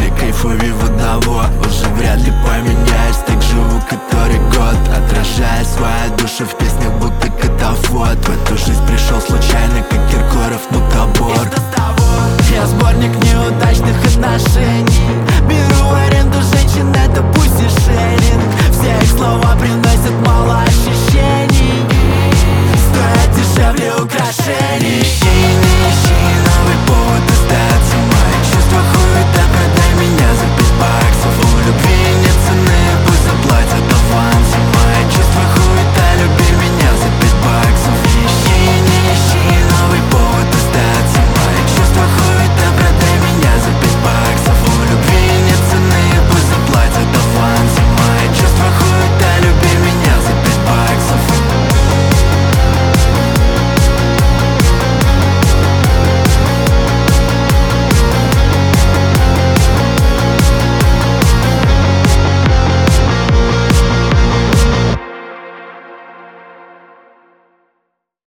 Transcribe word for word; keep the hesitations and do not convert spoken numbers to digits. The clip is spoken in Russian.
и кайфую в одного. Уже вряд ли поменяюсь, так живу который год, отражая свою душу в песнях, будто катафот. В эту жизнь пришел случайно, как Киркоров, мутабор. Я сборник неудачных отношений,